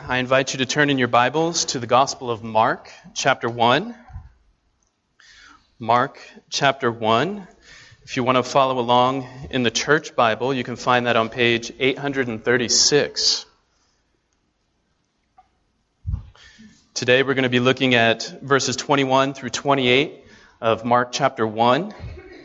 I invite you to turn in your Bibles to the Gospel of Mark, chapter 1. Mark, chapter 1. If you want to follow along in the church Bible, you can find that on page 836. Today we're going to be looking at verses 21 through 28 of Mark, chapter 1.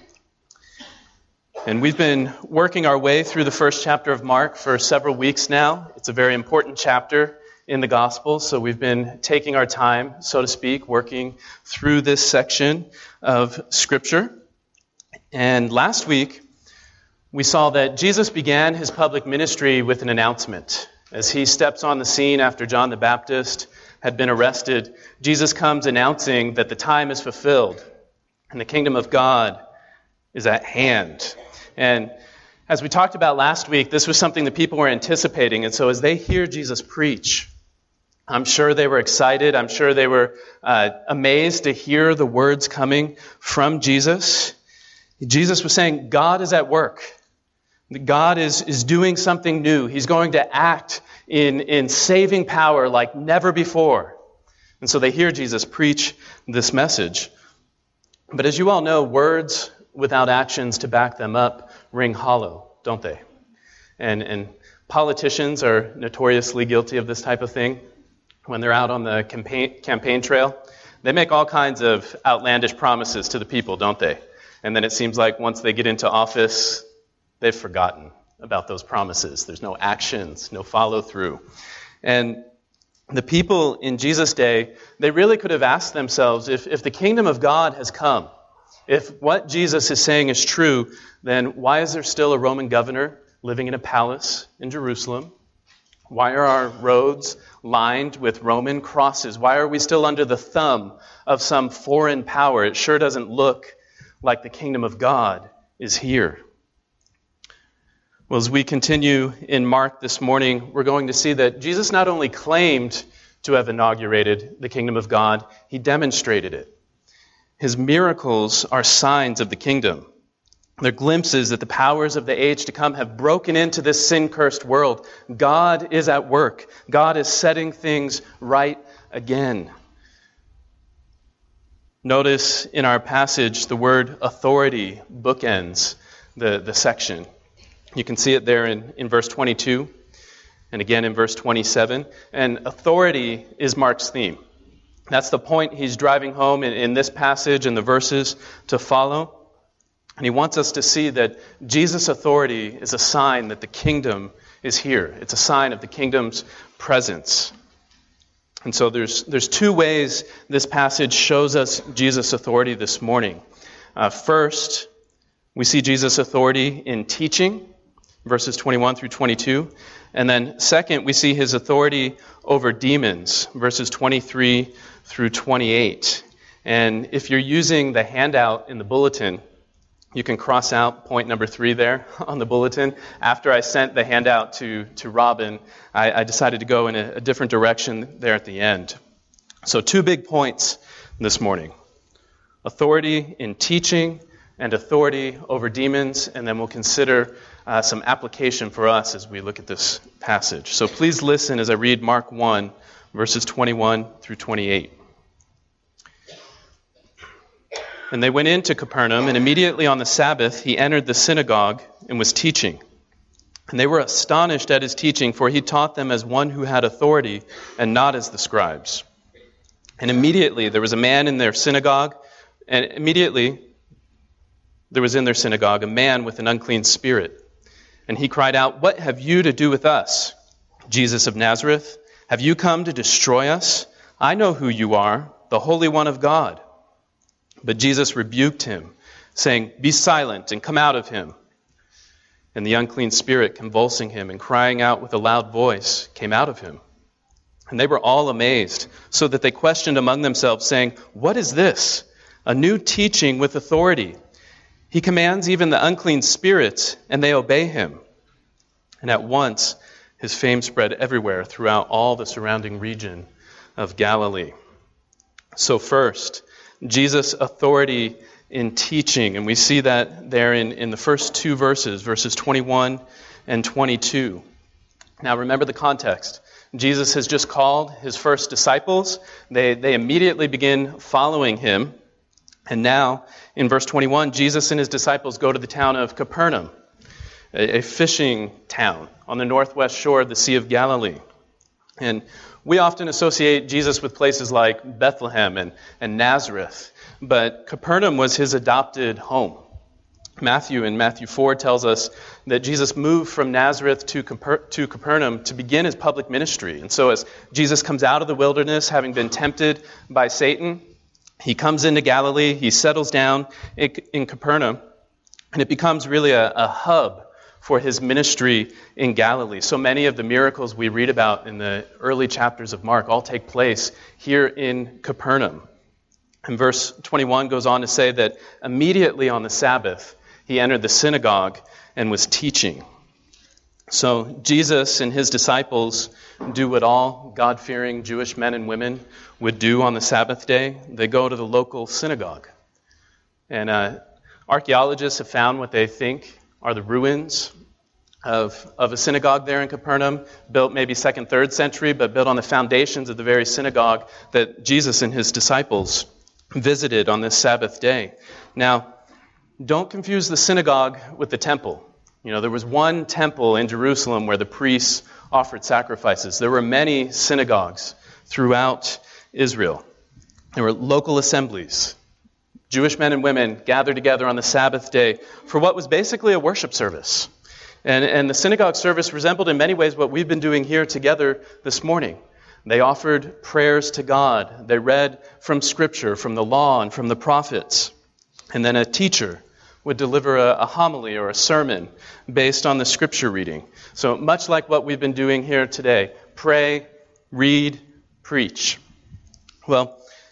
And we've been working our way through the first chapter of Mark for several weeks now. It's a very important chapter in the Gospel, so we've been taking our time, so to speak, working through this section of Scripture. And last week, we saw that Jesus began his public ministry with an announcement. As he steps on the scene after John the Baptist had been arrested, Jesus comes announcing that the time is fulfilled and the kingdom of God is at hand. And as we talked about last week, this was something that people were anticipating. And so as they hear Jesus preach, I'm sure they were excited. I'm sure they were amazed to hear the words coming from Jesus. Jesus was saying, God is at work. God is doing something new. He's going to act in saving power like never before. And so they hear Jesus preach this message. But as you all know, words without actions to back them up ring hollow, don't they? And politicians are notoriously guilty of this type of thing. When they're out on the campaign trail, they make all kinds of outlandish promises to the people, don't they? And then it seems like once they get into office, they've forgotten about those promises. There's no actions, no follow-through. And the people in Jesus' day, they really could have asked themselves, if the kingdom of God has come, if what Jesus is saying is true, then why is there still a Roman governor living in a palace in Jerusalem? Why are our roads lined with Roman crosses? Why are we still under the thumb of some foreign power? It sure doesn't look like the kingdom of God is here. Well, as we continue in Mark this morning, we're going to see that Jesus not only claimed to have inaugurated the kingdom of God, he demonstrated it. His miracles are signs of the kingdom. They're glimpses that the powers of the age to come have broken into this sin-cursed world. God is at work. God is setting things right again. Notice in our passage the word authority bookends the section. You can see it there in verse 22 and again in verse 27. And authority is Mark's theme. That's the point he's driving home in this passage and the verses to follow. And he wants us to see that Jesus' authority is a sign that the kingdom is here. It's a sign of the kingdom's presence. And so there's two ways this passage shows us Jesus' authority this morning. First, we see Jesus' authority in teaching, verses 21 through 22. And then second, we see his authority over demons, verses 23 through 28. And if you're using the handout in the bulletin, you can cross out point number 3 there on the bulletin. After I sent the handout to Robin, I decided to go in a different direction there at the end. So 2 big points this morning. Authority in teaching and authority over demons. And then we'll consider some application for us as we look at this passage. So please listen as I read Mark 1, verses 21 through 28. And they went into Capernaum, and immediately on the Sabbath he entered the synagogue and was teaching. And they were astonished at his teaching, for he taught them as one who had authority and not as the scribes. And immediately there was a man in their synagogue, and immediately there was in their synagogue a man with an unclean spirit. And he cried out, "What have you to do with us, Jesus of Nazareth? Have you come to destroy us? I know who you are, the Holy One of God." But Jesus rebuked him, saying, "Be silent and come out of him." And the unclean spirit, convulsing him and crying out with a loud voice, came out of him. And they were all amazed, so that they questioned among themselves, saying, "What is this? A new teaching with authority. He commands even the unclean spirits, and they obey him." And at once his fame spread everywhere throughout all the surrounding region of Galilee. So first, Jesus' authority in teaching. And we see that there in the first 2 verses, verses 21 and 22. Now remember the context. Jesus has just called his first disciples. They immediately begin following him. And now, in verse 21, Jesus and his disciples go to the town of Capernaum, a fishing town on the northwest shore of the Sea of Galilee. And we often associate Jesus with places like Bethlehem and Nazareth, but Capernaum was his adopted home. Matthew in Matthew 4 tells us that Jesus moved from Nazareth to Capernaum to begin his public ministry. And so as Jesus comes out of the wilderness, having been tempted by Satan, he comes into Galilee, he settles down in Capernaum, and it becomes really a hub for his ministry in Galilee. So many of the miracles we read about in the early chapters of Mark all take place here in Capernaum. And verse 21 goes on to say that immediately on the Sabbath, he entered the synagogue and was teaching. So Jesus and his disciples do what all God-fearing Jewish men and women would do on the Sabbath day. They go to the local synagogue. And archaeologists have found what they think are the ruins of a synagogue there in Capernaum, built maybe 2nd, 3rd century, but built on the foundations of the very synagogue that Jesus and his disciples visited on this Sabbath day. Now, don't confuse the synagogue with the temple. You know, there was one temple in Jerusalem where the priests offered sacrifices. There were many synagogues throughout Israel. There were local assemblies. Jewish men and women gathered together on the Sabbath day for what was basically a worship service. And the synagogue service resembled in many ways what we've been doing here together this morning. They offered prayers to God. They read from Scripture, from the law, and from the prophets. And then a teacher would deliver a homily or a sermon based on the Scripture reading. So much like what we've been doing here today, pray, read, preach. Well,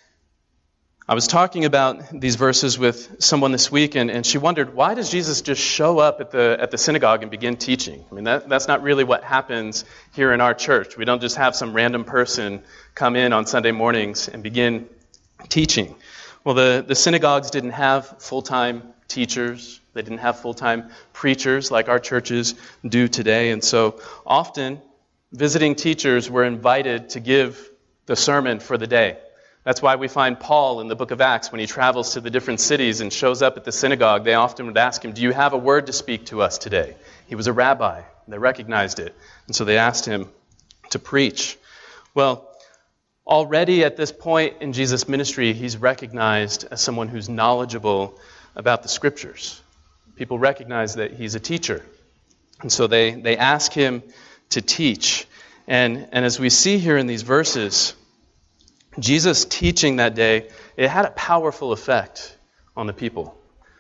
I was talking about these verses with someone this week, and she wondered, why does Jesus just show up at the synagogue and begin teaching? I mean, that's not really what happens here in our church. We don't just have some random person come in on Sunday mornings and begin teaching. Well, the synagogues didn't have full-time teachers. They didn't have full-time preachers like our churches do today. And so often, visiting teachers were invited to give the sermon for the day. That's why we find Paul in the book of Acts, when he travels to the different cities and shows up at the synagogue, they often would ask him, do you have a word to speak to us today? He was a rabbi. They recognized it. And so they asked him to preach. Well, already at this point in Jesus' ministry, he's recognized as someone who's knowledgeable about the Scriptures. People recognize that he's a teacher. And so they ask him to teach. And as we see here in these verses, Jesus' teaching that day, it had a powerful effect on the people.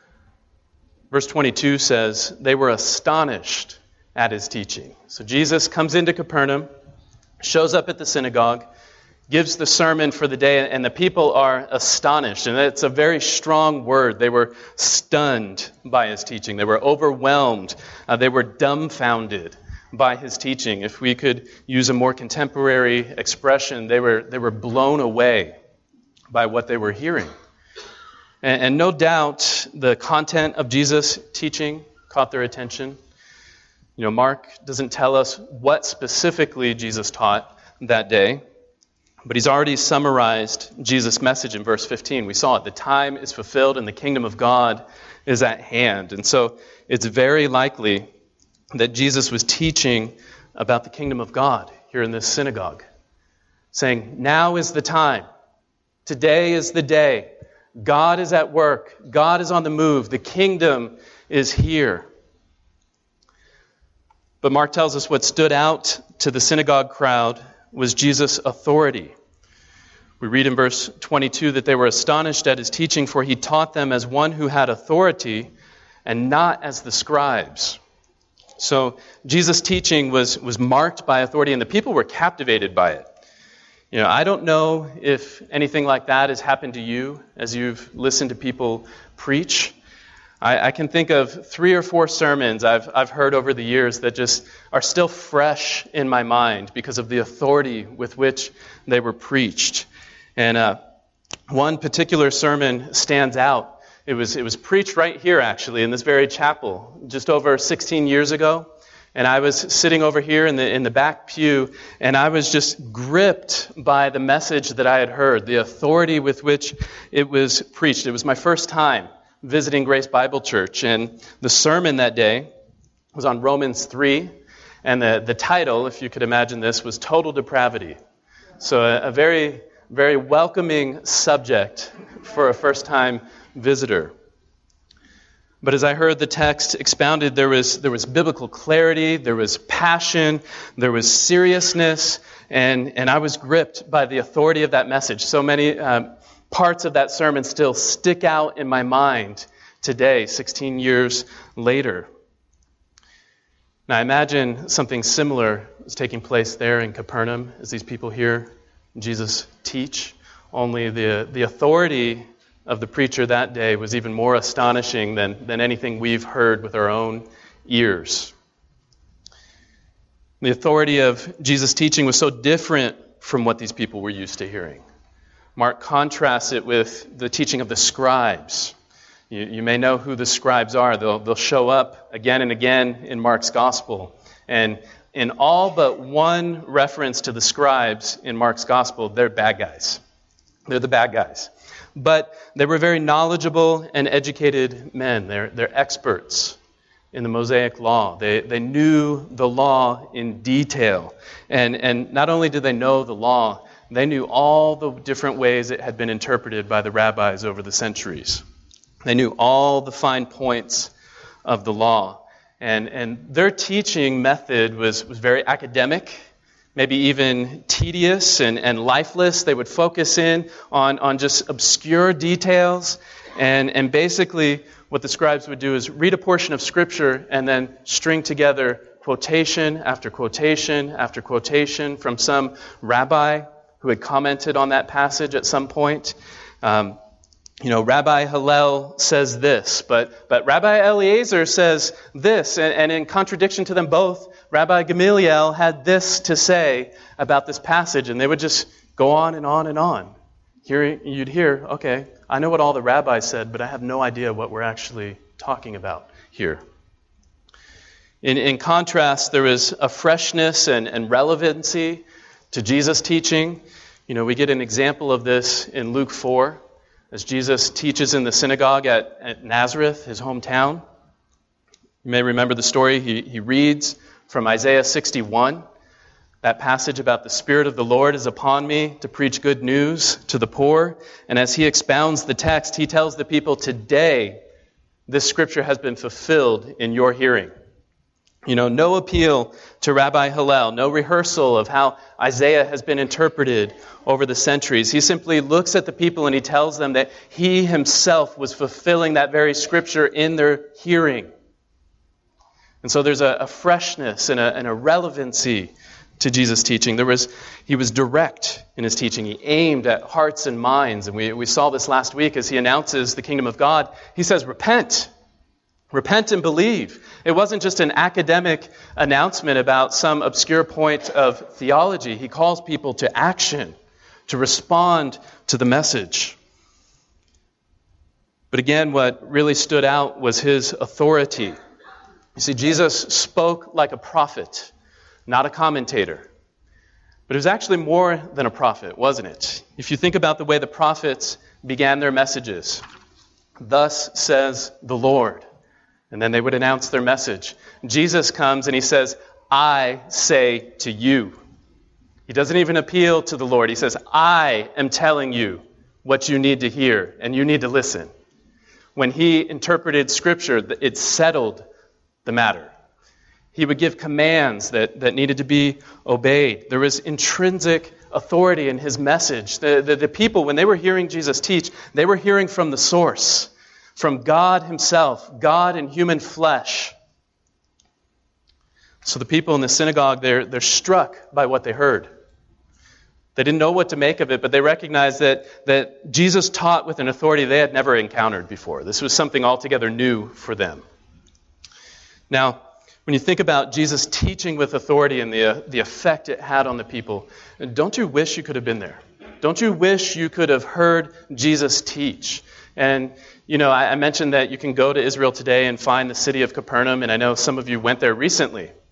Verse 22 says, they were astonished at his teaching. So Jesus comes into Capernaum, shows up at the synagogue, gives the sermon for the day, and the people are astonished. And it's a very strong word. They were stunned by his teaching. They were overwhelmed. They were dumbfounded by his teaching. If we could use a more contemporary expression, they were blown away by what they were hearing. And no doubt the content of Jesus' teaching caught their attention. You know, Mark doesn't tell us what specifically Jesus taught that day, but he's already summarized Jesus' message in verse 15. We saw it. The time is fulfilled and the kingdom of God is at hand. And so it's very likely that Jesus was teaching about the kingdom of God here in this synagogue, saying, now is the time. Today is the day. God is at work. God is on the move. The kingdom is here. But Mark tells us what stood out to the synagogue crowd was Jesus' authority. We read in verse 22 that they were astonished at his teaching, for he taught them as one who had authority and not as the scribes. So Jesus' teaching was marked by authority, and the people were captivated by it. You know, I don't know if anything like that has happened to you as you've listened to people preach. I can think of 3 or 4 sermons I've heard over the years that just are still fresh in my mind because of the authority with which they were preached. And one particular sermon stands out. It was preached right here, actually, in this very chapel, just over 16 years ago. And I was sitting over here in the back pew, and I was just gripped by the message that I had heard, the authority with which it was preached. It was my first time visiting Grace Bible Church, and the sermon that day was on Romans 3, and the title, if you could imagine this, was Total Depravity. So a very, very welcoming subject for a first-time visitor. But as I heard the text expounded, there was biblical clarity, there was passion, there was seriousness, and I was gripped by the authority of that message. So many parts of that sermon still stick out in my mind today, 16 years later. Now, I imagine something similar is taking place there in Capernaum as these people hear Jesus teach, only the authority of the preacher that day was even more astonishing than anything we've heard with our own ears. The authority of Jesus' teaching was so different from what these people were used to hearing. Mark contrasts it with the teaching of the scribes. You may know who the scribes are. They'll show up again and again in Mark's gospel. And in all but one reference to the scribes in Mark's gospel, they're bad guys. They're the bad guys. But they were very knowledgeable and educated men. They're experts in the Mosaic law. They knew the law in detail. And not only did they know the law, they knew all the different ways it had been interpreted by the rabbis over the centuries. They knew all the fine points of the law. And their teaching method was very academic, maybe even tedious and lifeless. They would focus in on just obscure details. And basically what the scribes would do is read a portion of Scripture and then string together quotation after quotation after quotation from some rabbi who had commented on that passage at some point. Rabbi Hillel says this, but Rabbi Eliezer says this, and in contradiction to them both, Rabbi Gamaliel had this to say about this passage, and they would just go on and on and on. You'd hear, okay, I know what all the rabbis said, but I have no idea what we're actually talking about here. In contrast, there is a freshness and relevancy to Jesus' teaching. We get an example of this in Luke 4, as Jesus teaches in the synagogue at Nazareth, his hometown. You may remember the story. He reads from Isaiah 61, that passage about the Spirit of the Lord is upon me to preach good news to the poor. And as he expounds the text, he tells the people, today this scripture has been fulfilled in your hearing. No appeal to Rabbi Hillel, no rehearsal of how Isaiah has been interpreted over the centuries. He simply looks at the people and he tells them that he himself was fulfilling that very scripture in their hearing. And so there's a freshness and a relevancy to Jesus' teaching. He was direct in his teaching. He aimed at hearts and minds. And we saw this last week as he announces the kingdom of God. He says, repent. Repent and believe. It wasn't just an academic announcement about some obscure point of theology. He calls people to action, to respond to the message. But again, what really stood out was his authority. You see, Jesus spoke like a prophet, not a commentator. But it was actually more than a prophet, wasn't it? If you think about the way the prophets began their messages, thus says the Lord. And then they would announce their message. Jesus comes and he says, I say to you. He doesn't even appeal to the Lord. He says, I am telling you what you need to hear, and you need to listen. When he interpreted Scripture, it settled the matter. He would give commands that needed to be obeyed. There was intrinsic authority in his message. The people, when they were hearing Jesus teach, they were hearing from the source, from God himself, God in human flesh. So the people in the synagogue, they're struck by what they heard. They didn't know what to make of it, but they recognized that Jesus taught with an authority they had never encountered before. This was something altogether new for them. Now, when you think about Jesus teaching with authority and the effect it had on the people, don't you wish you could have been there? Don't you wish you could have heard Jesus teach? And, I mentioned that you can go to Israel today and find the city of Capernaum, and I know some of you went there recently.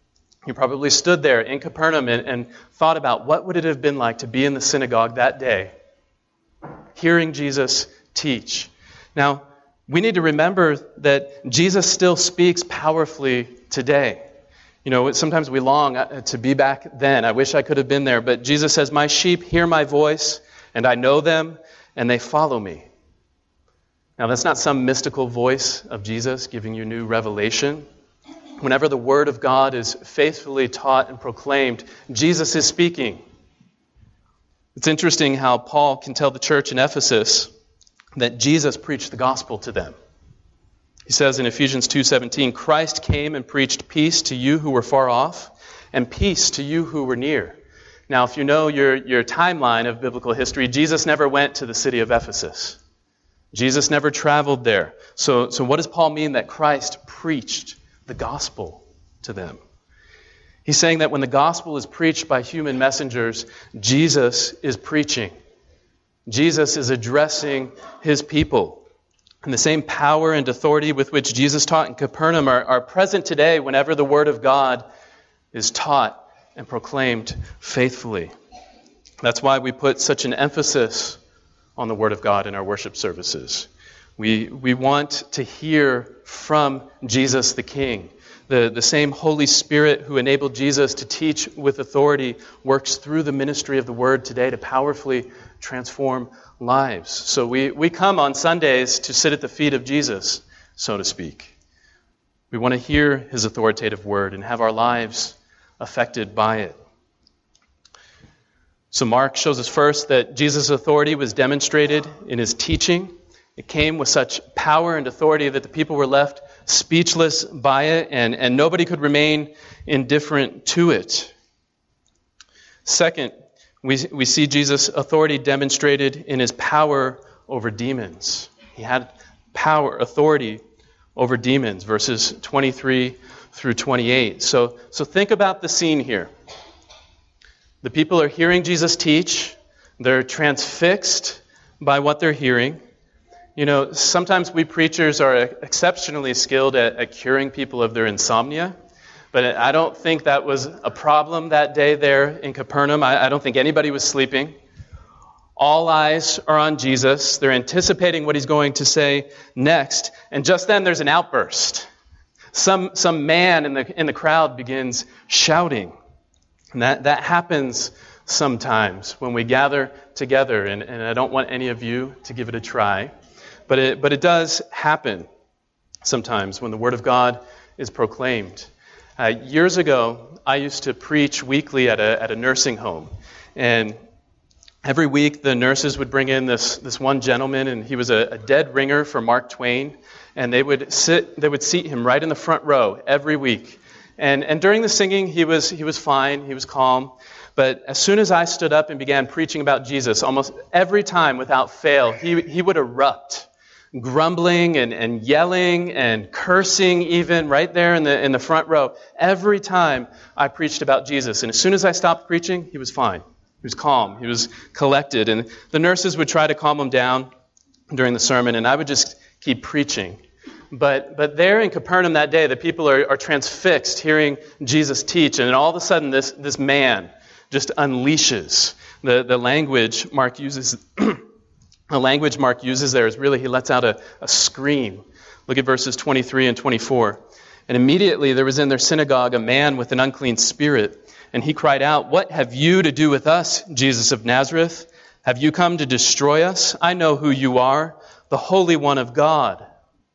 You probably stood there in Capernaum and thought about what would it have been like to be in the synagogue that day, hearing Jesus teach. Now, we need to remember that Jesus still speaks powerfully today. You know, sometimes we long to be back then. I wish I could have been there. But Jesus says, "My sheep hear my voice, and I know them, and they follow me." Now, that's not some mystical voice of Jesus giving you new revelation. Whenever the Word of God is faithfully taught and proclaimed, Jesus is speaking. It's interesting how Paul can tell the church in Ephesus that Jesus preached the gospel to them. He says in Ephesians 2:17, "Christ came and preached peace to you who were far off, and peace to you who were near." Now, if you know your timeline of biblical history, Jesus never went to the city of Ephesus. Jesus never traveled there. So what does Paul mean that Christ preached the gospel to them? He's saying that when the gospel is preached by human messengers, Jesus is preaching. Jesus is addressing his people. And the same power and authority with which Jesus taught in Capernaum are present today whenever the Word of God is taught and proclaimed faithfully. That's why we put such an emphasis on the Word of God in our worship services. We want to hear from Jesus the King. The same Holy Spirit who enabled Jesus to teach with authority works through the ministry of the Word today to powerfully transform lives. So we come on Sundays to sit at the feet of Jesus, so to speak. We want to hear his authoritative word and have our lives affected by it. So Mark shows us first that Jesus' authority was demonstrated in his teaching. It came with such power and authority that the people were left speechless by it, and nobody could remain indifferent to it. Second, we see Jesus' authority demonstrated in his power over demons. He had power, authority over demons, verses 23 through 28. So think about the scene here. The people are hearing Jesus teach. They're transfixed by what they're hearing. You know, sometimes we preachers are exceptionally skilled at curing people of their insomnia, but I don't think that was a problem that day there in Capernaum. I don't think anybody was sleeping. All eyes are on Jesus. They're anticipating what he's going to say next, and just then there's an outburst. Some man in the crowd begins shouting. And that happens sometimes when we gather together, and I don't want any of you to give it a try. But it does happen sometimes when the Word of God is proclaimed. Years ago, I used to preach weekly at a nursing home. And every week, the nurses would bring in this one gentleman, and he was a dead ringer for Mark Twain. And they would seat him right in the front row every week. And during the singing, he was fine, he was calm. But as soon as I stood up and began preaching about Jesus, almost every time without fail, he would erupt, grumbling and yelling and cursing even right there in the front row. Every time I preached about Jesus. And as soon as I stopped preaching, he was fine. He was calm. He was collected. And the nurses would try to calm him down during the sermon, and I would just keep preaching. But there in Capernaum that day, the people are transfixed hearing Jesus teach, and all of a sudden this man just unleashes. The language Mark uses the language Mark uses there is really, he lets out a scream. Look at verses 23 and 24. And immediately there was in their synagogue a man with an unclean spirit, and he cried out, "What have you to do with us, Jesus of Nazareth? Have you come to destroy us? I know who you are, the Holy One of God."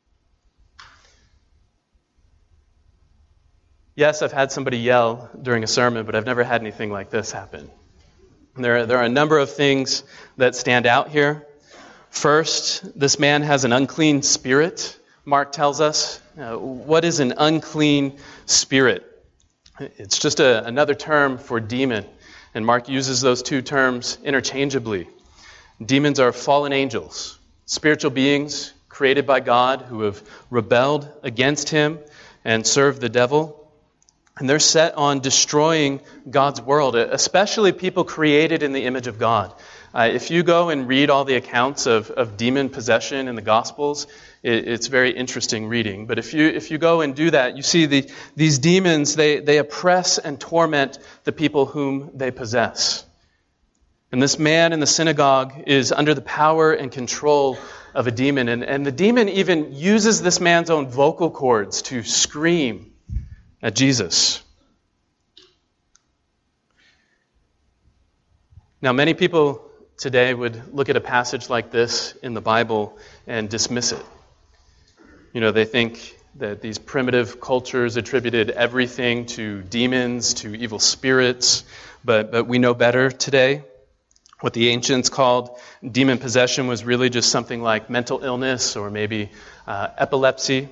Yes, I've had somebody yell during a sermon, but I've never had anything like this happen. There are a number of things that stand out here. First, this man has an unclean spirit, Mark tells us. What is an unclean spirit? It's just another term for demon, and Mark uses those two terms interchangeably. Demons are fallen angels, spiritual beings created by God who have rebelled against him and served the devil. And they're set on destroying God's world, especially people created in the image of God. If you go and read all the accounts of demon possession in the Gospels, it's very interesting reading. But if you go and do that, you see these demons, they oppress and torment the people whom they possess. And this man in the synagogue is under the power and control of a demon. And the demon even uses this man's own vocal cords to scream at Jesus. Now, many people today would look at a passage like this in the Bible and dismiss it. You know, they think that these primitive cultures attributed everything to demons, to evil spirits, but we know better today. What the ancients called demon possession was really just something like mental illness or maybe epilepsy.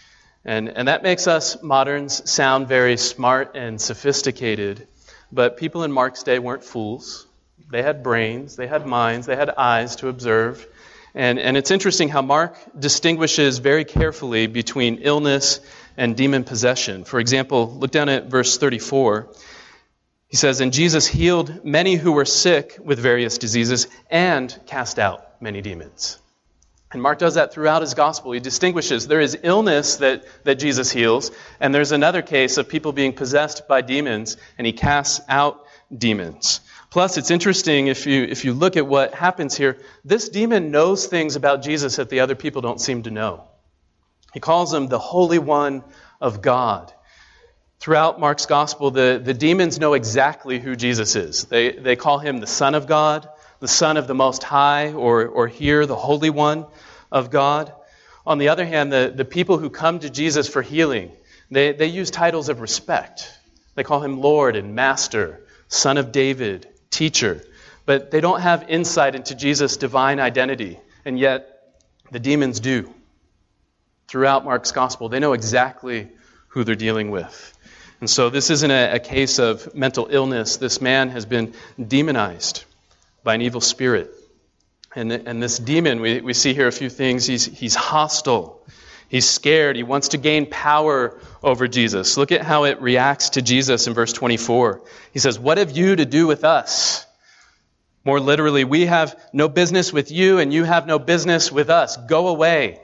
And that makes us moderns sound very smart and sophisticated, but people in Mark's day weren't fools. They had brains, they had minds, they had eyes to observe. And it's interesting how Mark distinguishes very carefully between illness and demon possession. For example, look down at verse 34. He says, "And Jesus healed many who were sick with various diseases and cast out many demons." And Mark does that throughout his gospel. He distinguishes there is illness that Jesus heals, and there's another case of people being possessed by demons, and he casts out demons. Plus, it's interesting if you look at what happens here, this demon knows things about Jesus that the other people don't seem to know. He calls him the Holy One of God. Throughout Mark's gospel, the demons know exactly who Jesus is. They call him the Son of God, the Son of the Most High, or here, the Holy One of God. On the other hand, the people who come to Jesus for healing, they use titles of respect. They call him Lord and Master, Son of David, Teacher. But they don't have insight into Jesus' divine identity, and yet the demons do. Throughout Mark's gospel, they know exactly who they're dealing with. And so this isn't a case of mental illness. This man has been demonized by an evil spirit. And this demon, we see here a few things. He's hostile. He's scared. He wants to gain power over Jesus. Look at how it reacts to Jesus in verse 24. He says, "What have you to do with us?" More literally, we have no business with you and you have no business with us. Go away.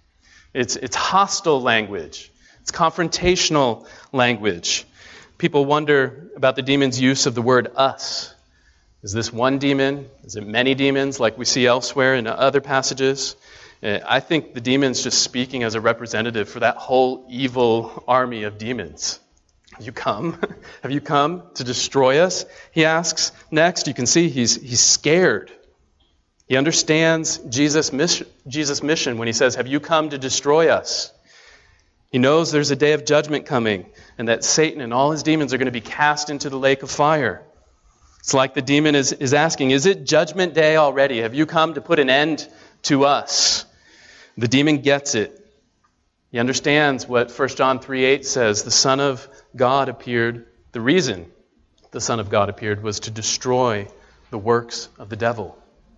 It's hostile language. It's confrontational language. People wonder about the demon's use of the word us. Is this one demon? Is it many demons like we see elsewhere in other passages? I think the demon's just speaking as a representative for that whole evil army of demons. Have you come? Have you come to destroy us? He asks. Next, you can see he's scared. He understands Jesus' mission when he says, "Have you come to destroy us?" He knows there's a day of judgment coming and that Satan and all his demons are going to be cast into the lake of fire. It's like the demon is asking, is it judgment day already? Have you come to put an end to us? The demon gets it. He understands what 1 John 3:8 says. The Son of God appeared. The reason the Son of God appeared was to destroy the works of the devil.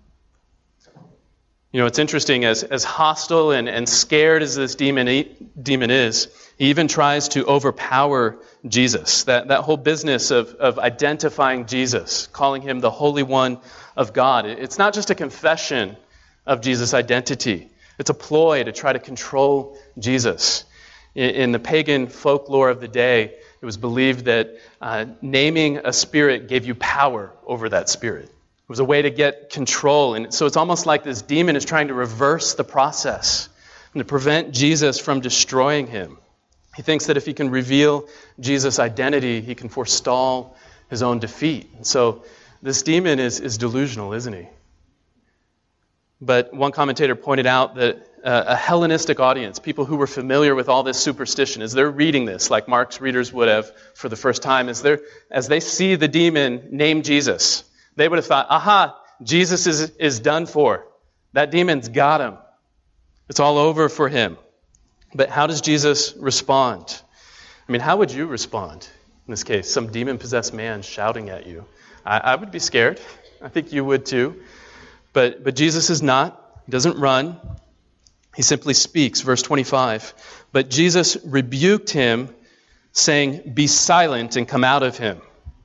You know, it's interesting, as hostile and scared as this demon is, he even tries to overpower Jesus. That whole business of identifying Jesus, calling him the Holy One of God. It's not just a confession of Jesus' identity. It's a ploy to try to control Jesus. In the pagan folklore of the day, it was believed that naming a spirit gave you power over that spirit. It was a way to get control. And so it's almost like this demon is trying to reverse the process and to prevent Jesus from destroying him. He thinks that if he can reveal Jesus' identity, he can forestall his own defeat. And so this demon is delusional, isn't he? But one commentator pointed out that a Hellenistic audience, people who were familiar with all this superstition, as they're reading this, like Mark's readers would have for the first time, as they see the demon name Jesus, they would have thought, aha, Jesus is done for. That demon's got him. It's all over for him. But how does Jesus respond? I mean, how would you respond in this case? Some demon-possessed man shouting at you. I would be scared. I think you would too. But Jesus is not. He doesn't run. He simply speaks. Verse 25. But Jesus rebuked him, saying, "Be silent and come out of him."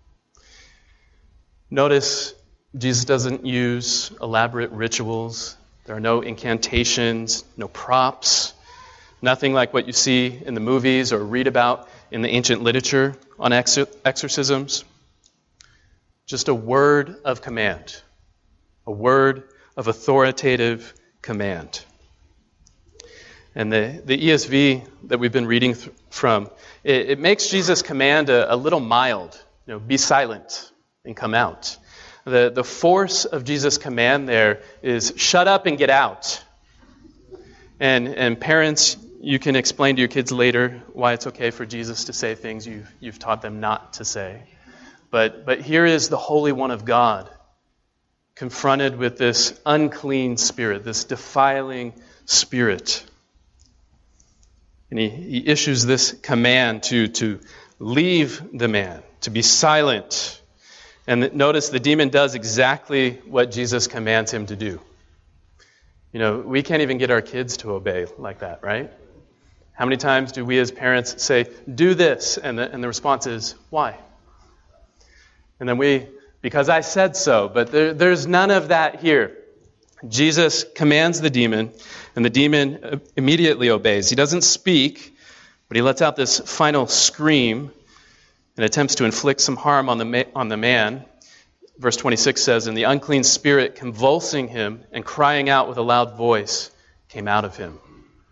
Notice Jesus doesn't use elaborate rituals. There are no incantations, no props, nothing like what you see in the movies or read about in the ancient literature on exorcisms. Just a word of command, a word of authoritative command. And the ESV that we've been reading from, it makes Jesus' command a little mild. Be silent and come out. The force of Jesus' command there is shut up and get out. And parents, you can explain to your kids later why it's okay for Jesus to say things you've taught them not to say. But here is the Holy One of God confronted with this unclean spirit, this defiling spirit. And he issues this command to leave the man, to be silent. And notice the demon does exactly what Jesus commands him to do. We can't even get our kids to obey like that, right? How many times do we as parents say, "Do this," and the response is, "Why?" And then because I said so, but there's none of that here. Jesus commands the demon, and the demon immediately obeys. He doesn't speak, but he lets out this final scream and attempts to inflict some harm on the man. Verse 26 says, "And the unclean spirit, convulsing him and crying out with a loud voice, came out of him."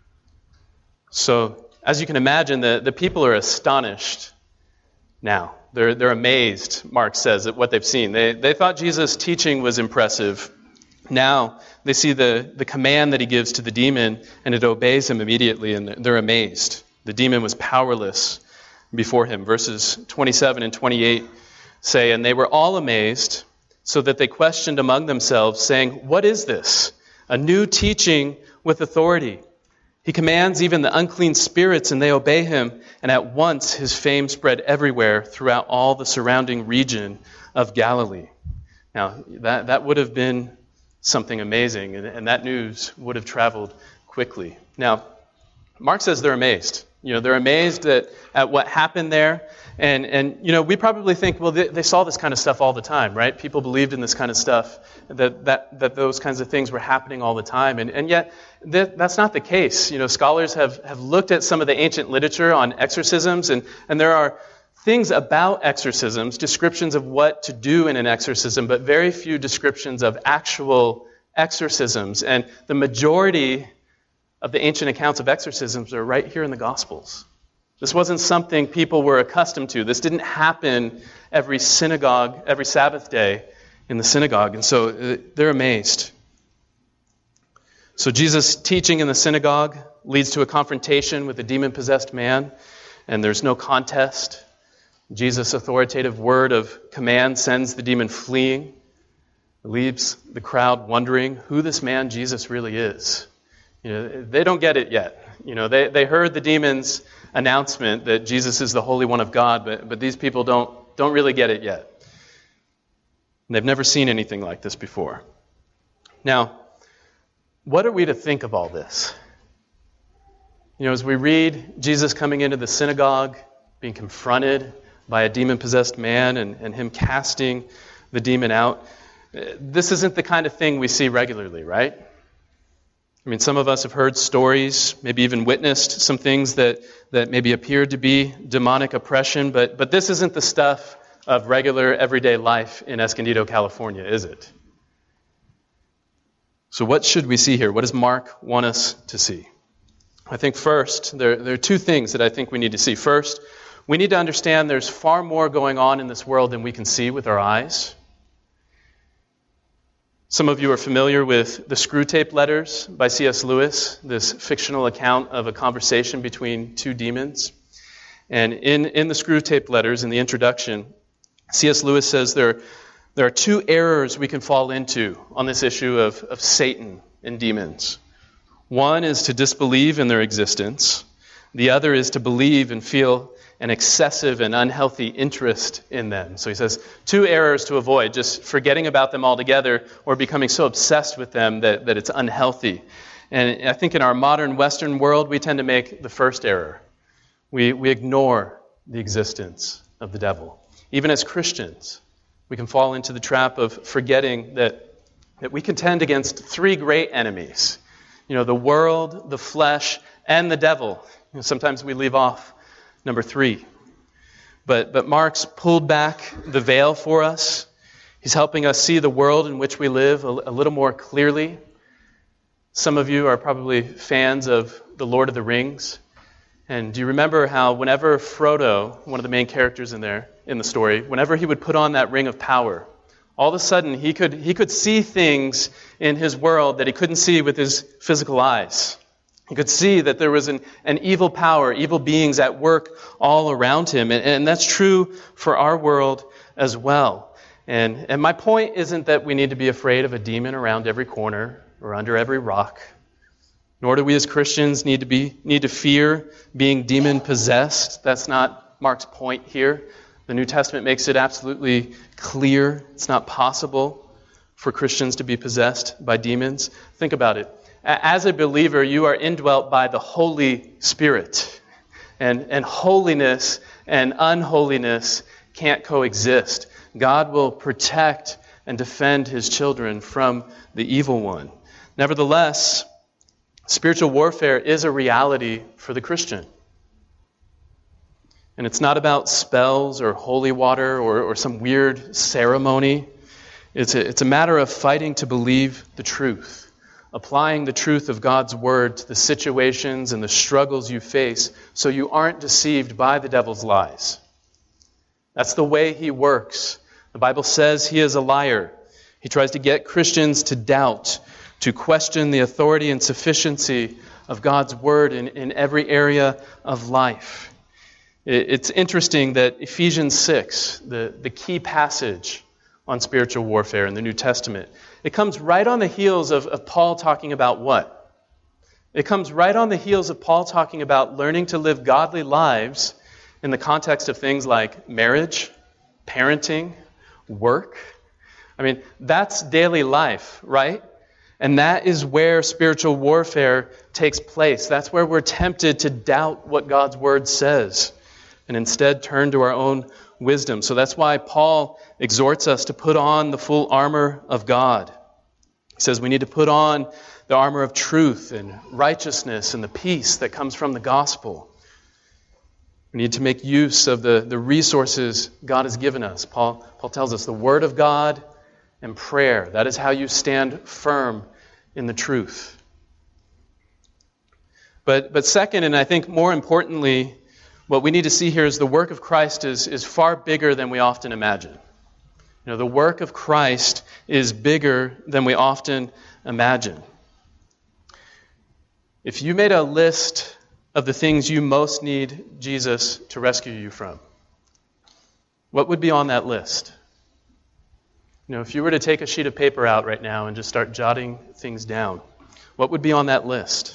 So, as you can imagine, the people are astonished now. They're amazed, Mark says, at what they've seen. They thought Jesus' teaching was impressive. Now they see the command that he gives to the demon, and it obeys him immediately, and they're amazed. The demon was powerless before him. Verses 27 and 28 say, "And they were all amazed, so that they questioned among themselves, saying, 'What is this? A new teaching with authority. He commands even the unclean spirits, and they obey him.' And at once his fame spread everywhere throughout all the surrounding region of Galilee." Now, that would have been something amazing, and that news would have traveled quickly. Now, Mark says they're amazed. They're amazed at what happened there. And we probably think, well, they saw this kind of stuff all the time, right? People believed in this kind of stuff, that those kinds of things were happening all the time. And yet, that's not the case. Scholars have looked at some of the ancient literature on exorcisms, and there are things about exorcisms, descriptions of what to do in an exorcism, but very few descriptions of actual exorcisms. And the majority of the ancient accounts of exorcisms are right here in the Gospels. This wasn't something people were accustomed to. This didn't happen every Sabbath day in the synagogue. And so they're amazed. So Jesus' teaching in the synagogue leads to a confrontation with a demon-possessed man, and there's no contest. Jesus' authoritative word of command sends the demon fleeing. It leaves the crowd wondering who this man Jesus really is. They don't get it yet. They heard the demon's announcement that Jesus is the Holy One of God, but these people don't really get it yet. And they've never seen anything like this before. Now, what are we to think of all this? As we read Jesus coming into the synagogue, being confronted by a demon-possessed man and him casting the demon out, this isn't the kind of thing we see regularly, right? Some of us have heard stories, maybe even witnessed some things that maybe appeared to be demonic oppression, but this isn't the stuff of regular, everyday life in Escondido, California, is it? So what should we see here? What does Mark want us to see? I think first, there are two things that I think we need to see. First, we need to understand there's far more going on in this world than we can see with our eyes. Some of you are familiar with the Screwtape Letters by C.S. Lewis, this fictional account of a conversation between two demons. And in the Screwtape Letters, in the introduction, C.S. Lewis says there are two errors we can fall into on this issue of Satan and demons. One is to disbelieve in their existence. The other is to believe and feel an excessive and unhealthy interest in them. So he says, two errors to avoid, just forgetting about them altogether or becoming so obsessed with them that it's unhealthy. And I think in our modern Western world, we tend to make the first error. We ignore the existence of the devil. Even as Christians, we can fall into the trap of forgetting that we contend against three great enemies. The world, the flesh, and the devil. Sometimes we leave off number 3. But Mark's pulled back the veil for us. He's helping us see the world in which we live a little more clearly. Some of you are probably fans of The Lord of the Rings. And do you remember how whenever Frodo, one of the main characters in the story, whenever he would put on that ring of power, all of a sudden he could see things in his world that he couldn't see with his physical eyes. He could see that there was an evil power, evil beings at work all around him. And that's true for our world as well. And my point isn't that we need to be afraid of a demon around every corner or under every rock. Nor do we as Christians need to fear being demon-possessed. That's not Mark's point here. The New Testament makes it absolutely clear it's not possible for Christians to be possessed by demons. Think about it. As a believer, you are indwelt by the Holy Spirit. And holiness and unholiness can't coexist. God will protect and defend His children from the evil one. Nevertheless, spiritual warfare is a reality for the Christian. And it's not about spells or holy water or some weird ceremony. It's a matter of fighting to believe the truth, applying the truth of God's word to the situations and the struggles you face so you aren't deceived by the devil's lies. That's the way he works. The Bible says he is a liar. He tries to get Christians to doubt, to question the authority and sufficiency of God's word in every area of life. It's interesting that Ephesians 6, the key passage on spiritual warfare in the New Testament, it comes right on the heels of Paul talking about what? It comes right on the heels of Paul talking about learning to live godly lives in the context of things like marriage, parenting, work. I mean, that's daily life, right? And that is where spiritual warfare takes place. That's where we're tempted to doubt what God's word says and instead turn to our own wisdom. So that's why Paul exhorts us to put on the full armor of God. He says we need to put on the armor of truth and righteousness and the peace that comes from the gospel. We need to make use of the resources God has given us. Paul tells us the word of God and prayer. That is how you stand firm in the truth. But second, and I think more importantly, what we need to see here is the work of Christ is far bigger than we often imagine. The work of Christ is bigger than we often imagine. If you made a list of the things you most need Jesus to rescue you from, what would be on that list? If you were to take a sheet of paper out right now and just start jotting things down, what would be on that list?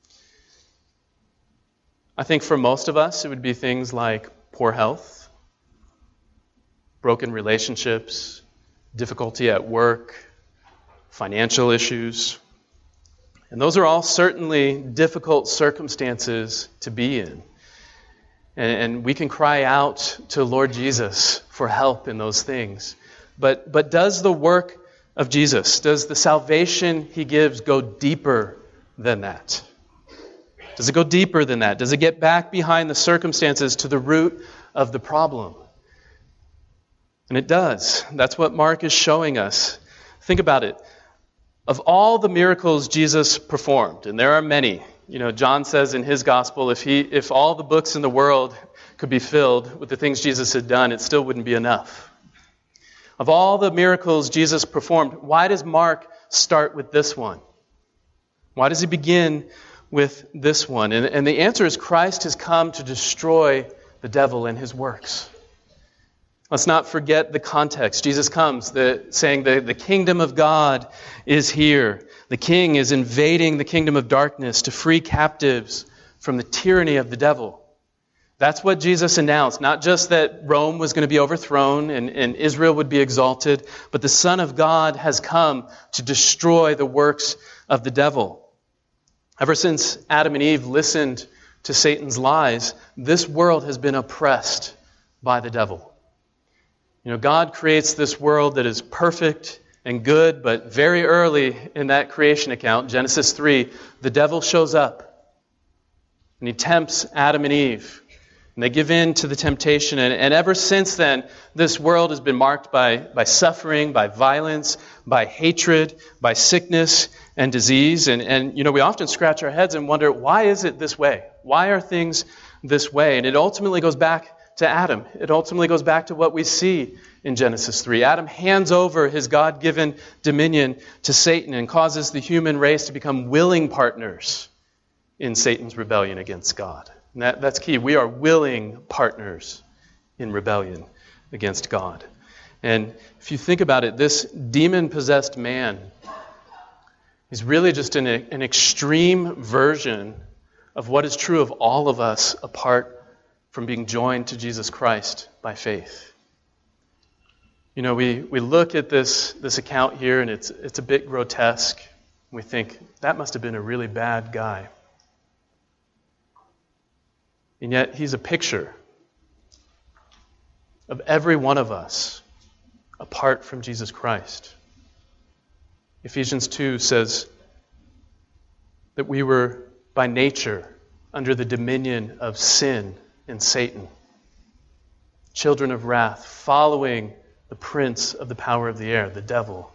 I think for most of us, it would be things like poor health, broken relationships, difficulty at work, financial issues. And those are all certainly difficult circumstances to be in. And we can cry out to Lord Jesus for help in those things. But does the work of Jesus, does the salvation He gives go deeper than that? Does it go deeper than that? Does it get back behind the circumstances to the root of the problem? And it does. That's what Mark is showing us. Think about it. Of all the miracles Jesus performed, and there are many, John says in his gospel, if all the books in the world could be filled with the things Jesus had done, it still wouldn't be enough. Of all the miracles Jesus performed, why does Mark start with this one? Why does he begin with this one? And the answer is Christ has come to destroy the devil and his works. Let's not forget the context. Jesus comes saying the kingdom of God is here. The king is invading the kingdom of darkness to free captives from the tyranny of the devil. That's what Jesus announced. Not just that Rome was going to be overthrown and Israel would be exalted, but the Son of God has come to destroy the works of the devil. Ever since Adam and Eve listened to Satan's lies, this world has been oppressed by the devil. God creates this world that is perfect and good, but very early in that creation account, Genesis 3, the devil shows up and he tempts Adam and Eve. And they give in to the temptation. And ever since then, this world has been marked by suffering, by violence, by hatred, by sickness and disease. And we often scratch our heads and wonder, why is it this way? Why are things this way? And it ultimately goes back to Adam. It ultimately goes back to what we see in Genesis 3. Adam hands over his God-given dominion to Satan and causes the human race to become willing partners in Satan's rebellion against God. And that's key. We are willing partners in rebellion against God. And if you think about it, this demon-possessed man is really just an extreme version of what is true of all of us apart from being joined to Jesus Christ by faith. We look at this account here and it's a bit grotesque. We think, that must have been a really bad guy. And yet, he's a picture of every one of us apart from Jesus Christ. Ephesians 2 says that we were by nature under the dominion of sin and Satan, children of wrath, following the prince of the power of the air, the devil.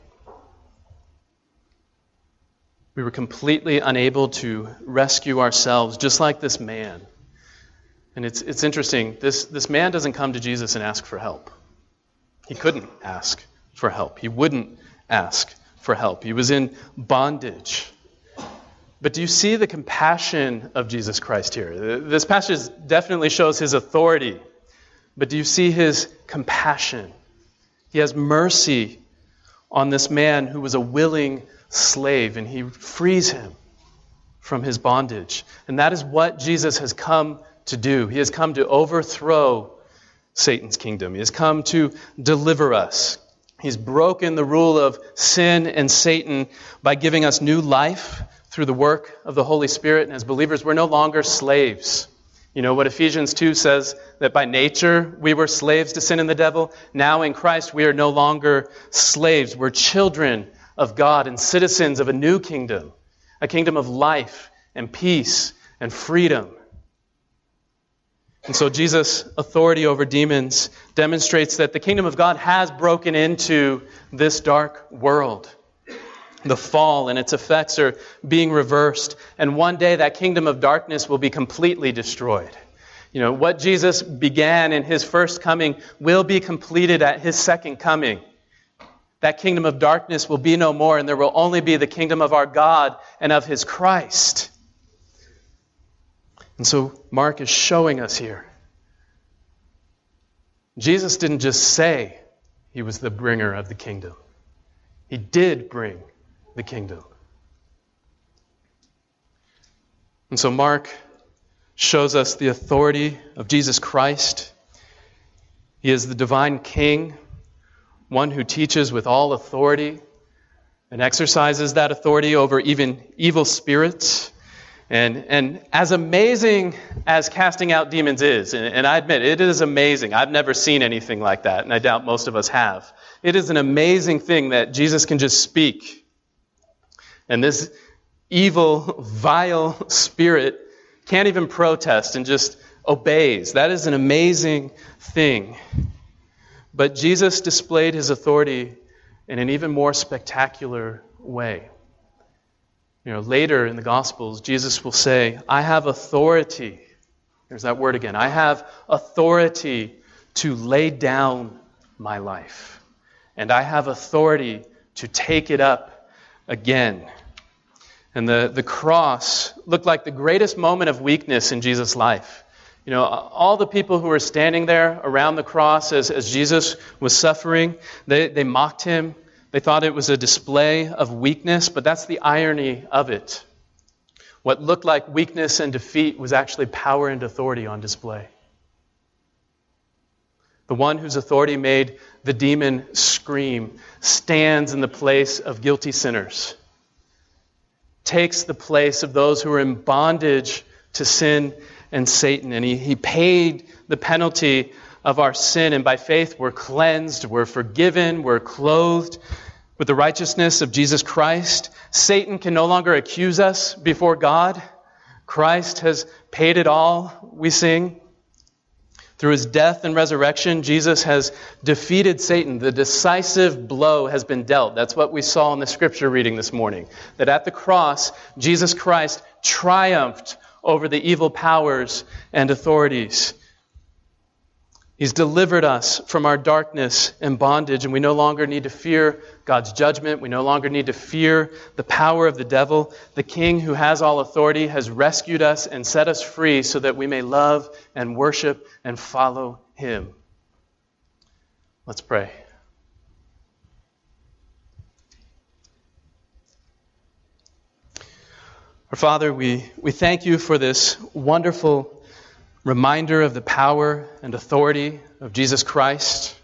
We were completely unable to rescue ourselves, just like this man. And it's interesting, this man doesn't come to Jesus and ask for help. He couldn't ask for help. He wouldn't ask for help. He was in bondage. But do you see the compassion of Jesus Christ here? This passage definitely shows his authority. But do you see his compassion? He has mercy on this man who was a willing slave, and he frees him from his bondage. And that is what Jesus has come to do. He has come to overthrow Satan's kingdom. He has come to deliver us. He's broken the rule of sin and Satan by giving us new life through the work of the Holy Spirit. And as believers, we're no longer slaves. What Ephesians 2 says, that by nature we were slaves to sin and the devil. Now in Christ we are no longer slaves. We're children of God and citizens of a new kingdom, a kingdom of life and peace and freedom. And so Jesus' authority over demons demonstrates that the kingdom of God has broken into this dark world. The fall and its effects are being reversed, and one day that kingdom of darkness will be completely destroyed. What Jesus began in his first coming will be completed at his second coming. That kingdom of darkness will be no more, and there will only be the kingdom of our God and of his Christ. And so Mark is showing us here. Jesus didn't just say he was the bringer of the kingdom. He did bring the kingdom. And so Mark shows us the authority of Jesus Christ. He is the divine king, one who teaches with all authority and exercises that authority over even evil spirits. And as amazing as casting out demons is, and I admit it is amazing. I've never seen anything like that, and I doubt most of us have. It is an amazing thing that Jesus can just speak. And this evil, vile spirit can't even protest and just obeys. That is an amazing thing. But Jesus displayed his authority in an even more spectacular way. Later in the Gospels, Jesus will say, I have authority. There's that word again. I have authority to lay down my life. And I have authority to take it up again. And the cross looked like the greatest moment of weakness in Jesus' life. All the people who were standing there around the cross as Jesus was suffering, they mocked him. They thought it was a display of weakness, but that's the irony of it. What looked like weakness and defeat was actually power and authority on display. The one whose authority made the demon scream stands in the place of guilty sinners, takes the place of those who are in bondage to sin and Satan. And he paid the penalty of our sin. And by faith, we're cleansed, we're forgiven, we're clothed with the righteousness of Jesus Christ. Satan can no longer accuse us before God. Christ has paid it all, we sing. Through his death and resurrection, Jesus has defeated Satan. The decisive blow has been dealt. That's what we saw in the scripture reading this morning. That at the cross, Jesus Christ triumphed over the evil powers and authorities. He's delivered us from our darkness and bondage, and we no longer need to fear God's judgment. We no longer need to fear the power of the devil. The King who has all authority has rescued us and set us free so that we may love and worship and follow him. Let's pray. Our Father, we thank you for this wonderful reminder of the power and authority of Jesus Christ.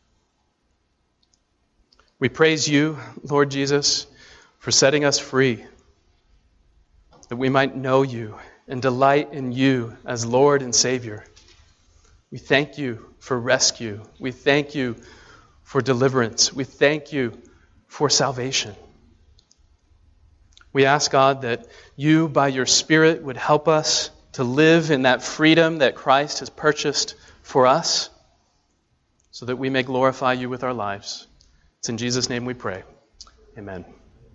We praise you, Lord Jesus, for setting us free, that we might know you and delight in you as Lord and Savior. We thank you for rescue. We thank you for deliverance. We thank you for salvation. We ask, God, that you, by your Spirit, would help us to live in that freedom that Christ has purchased for us, so that we may glorify you with our lives. It's in Jesus' name we pray. Amen.